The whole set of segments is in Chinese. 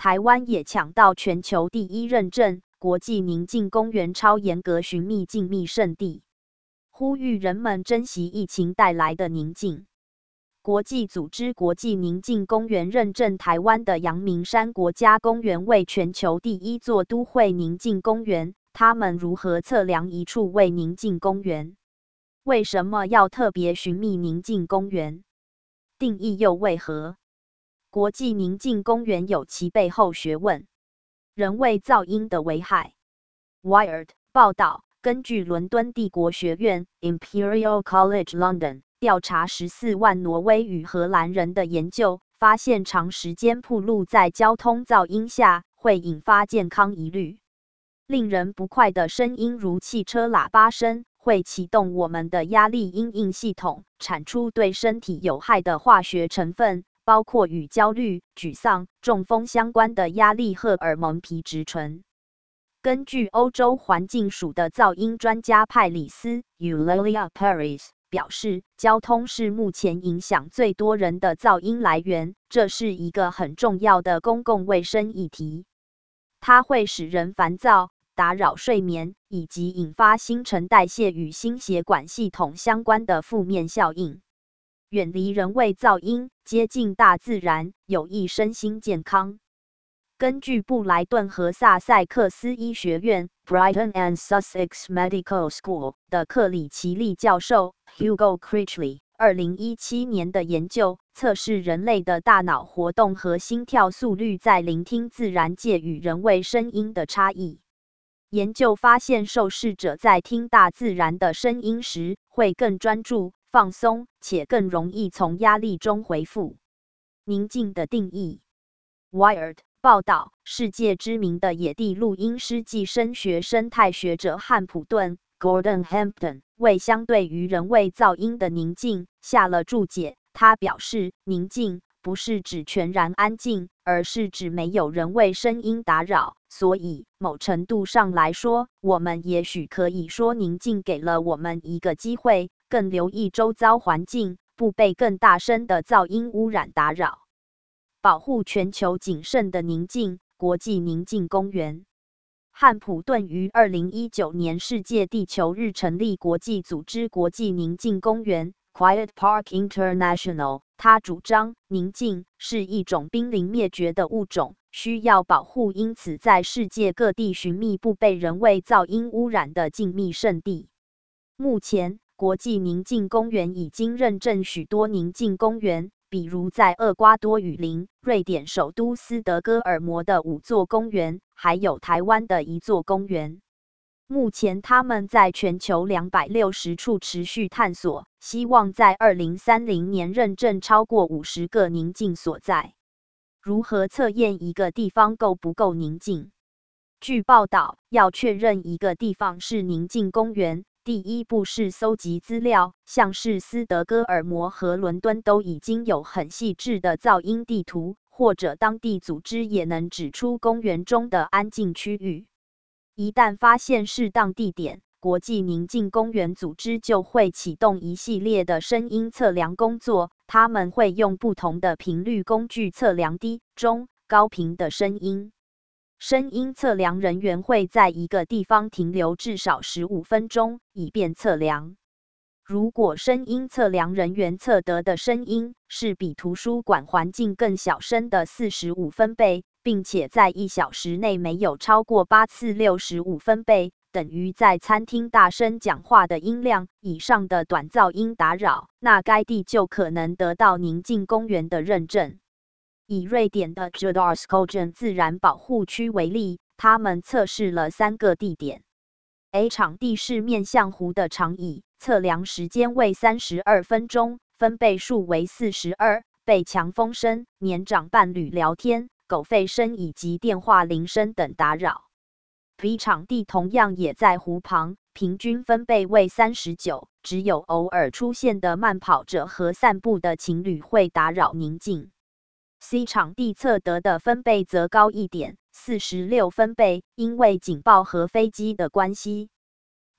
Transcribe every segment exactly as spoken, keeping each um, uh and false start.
台湾也抢到全球第一认证，国际宁静公园超严格寻觅静谧圣地，呼吁人们珍惜疫情带来的宁静。国际组织国际宁静公园认证台湾的阳明山国家公园为全球第一座都会宁静公园。他们如何测量一处为宁静公园？为什么要特别寻觅宁静公园？定义又为何？国际宁静公园有其背后学问。人为噪音的危害。Wired 报道，根据伦敦帝国学院 Imperial College London 调查十四万挪威与荷兰人的研究，发现长时间暴露在交通噪音下会引发健康疑虑。令人不快的声音如汽车喇叭声，会启动我们的压力因应系统，产出对身体有害的化学成分，包括与焦虑、沮丧、中风相关的压力荷尔蒙皮质醇。根据欧洲环境署的噪音专家派里斯 Eulalia Paris 表示，交通是目前影响最多人的噪音来源，这是一个很重要的公共卫生议题。它会使人烦躁，打扰睡眠，以及引发新陈代谢与心血管系统相关的负面效应。远离人为噪音，接近大自然，有益身心健康。根据布莱顿和萨塞克斯医学院 （Brighton and Sussex Medical School） 的克里奇利教授 （Hugo Critchley） 二零一七年的研究，测试人类的大脑活动和心跳速率在聆听自然界与人为声音的差异。研究发现，受试者在听大自然的声音时，会更专注、放松，且更容易从压力中恢复。宁静的定义。Wired 报道，世界知名的野地录音师暨声学生态学者汉普顿 （Gordon Hampton） 为相对于人为噪音的宁静下了注解。他表示，宁静不是指全然安静，而是指没有人为声音打扰。所以，某程度上来说，我们也许可以说，宁静给了我们一个机会，更留意周遭环境，不被更大声的噪音污染打扰。保护全球仅剩的宁静，国际宁静公园。汉普顿于二零一九年世界地球日成立国际组织国际宁静公园 （Quiet Park International）。他主张，宁静是一种濒临灭绝的物种，需要保护，因此在世界各地寻觅不被人为噪音污染的静谧圣地。目前，国际宁静公园已经认证许多宁静公园，比如在厄瓜多雨林、瑞典首都斯德哥尔摩的五座公园，还有台湾的一座公园。目前他们在全球两百六十处持续探索，希望在二零三零年认证超过五十个宁静所在。如何测验一个地方够不够宁静？据报道，要确认一个地方是宁静公园，第一步是搜集资料，像是斯德哥尔摩和伦敦都已经有很细致的噪音地图，或者当地组织也能指出公园中的安静区域。一旦发现适当地点，国际宁静公园组织就会启动一系列的声音测量工作，他们会用不同的频率工具测量低、中、高频的声音。声音测量人员会在一个地方停留至少十五分钟，以便测量。如果声音测量人员测得的声音是比图书馆环境更小声的四十五分贝，并且在一小时内没有超过八次六十五分贝，等于在餐厅大声讲话的音量以上的短噪音打扰，那该地就可能得到宁静公园的认证。以瑞典的 Djurgårdsskogen 自然保护区为例，他们测试了三个地点。A 场地是面向湖的长椅，测量时间为三十二分钟，分贝数为四十二，被强风声、年长伴侣聊天、狗吠声以及电话铃声等打扰。B 场地同样也在湖旁，平均分贝为三十九，只有偶尔出现的慢跑者和散步的情侣会打扰宁静。C 场地测得的分贝则高一点，四十六分贝，因为警报和飞机的关系。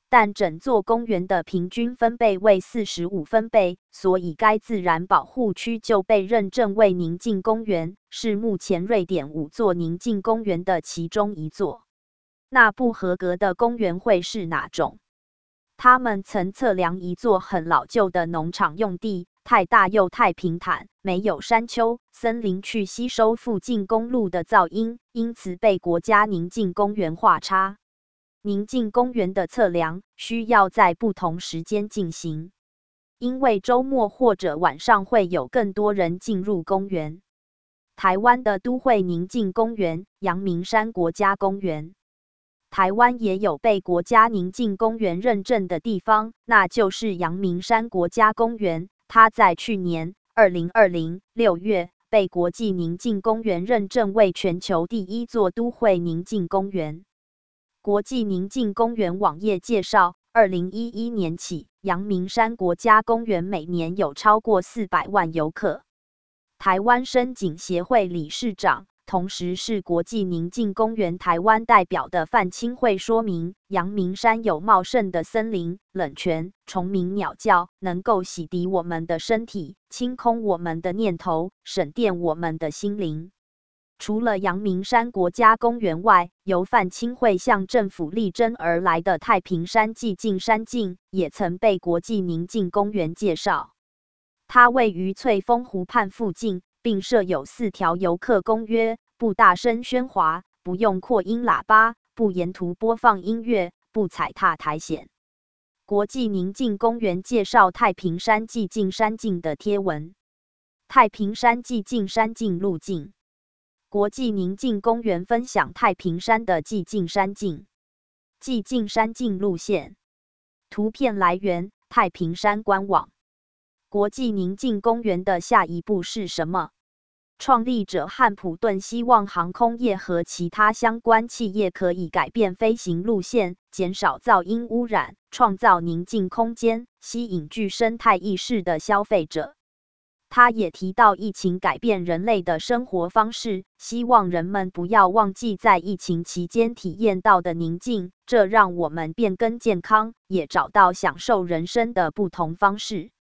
但整座公园的平均分贝为四十五分贝，所以该自然保护区就被认证为宁静公园，是目前瑞典五座宁静公园的其中一座。那不合格的公园会是哪种？他们曾测量一座很老旧的农场用地，太大又太平坦，没有山丘、森林去吸收附近公路的噪音，因此被国家宁静公园划叉。宁静公园的测量需要在不同时间进行，因为周末或者晚上会有更多人进入公园。台湾的都会宁静公园、阳明山国家公园。台湾也有被国家宁静公园认证的地方，那就是阳明山国家公园。它在去年二零二零六月被国际宁静公园认证为全球第一座都会宁静公园。国际宁静公园网页介绍，二零一一年起，阳明山国家公园每年有超过四百万游客。台湾深景协会理事长，同时是国际宁静公园台湾代表的范清慧说明，阳明山有茂盛的森林、冷泉、虫鸣鸟叫，能够洗涤我们的身体，清空我们的念头，省电我们的心灵。除了阳明山国家公园外，由范清慧向政府力争而来的太平山寂静山径，也曾被国际宁静公园介绍。它位于翠峰湖畔附近，并设有四条游客公约：不大声喧哗，不用扩音喇叭，不沿途播放音乐，不踩踏苔藓。国际宁静公园介绍太平山寂静山径的贴文。太平山寂静山径路径。国际宁静公园分享太平山的寂静山径。寂静山径路线。图片来源：太平山官网。国际宁静公园的下一步是什么？创立者汉普顿希望航空业和其他相关企业可以改变飞行路线，减少噪音污染，创造宁静空间，吸引具生态意识的消费者。他也提到疫情改变人类的生活方式，希望人们不要忘记在疫情期间体验到的宁静，这让我们变更健康，也找到享受人生的不同方式。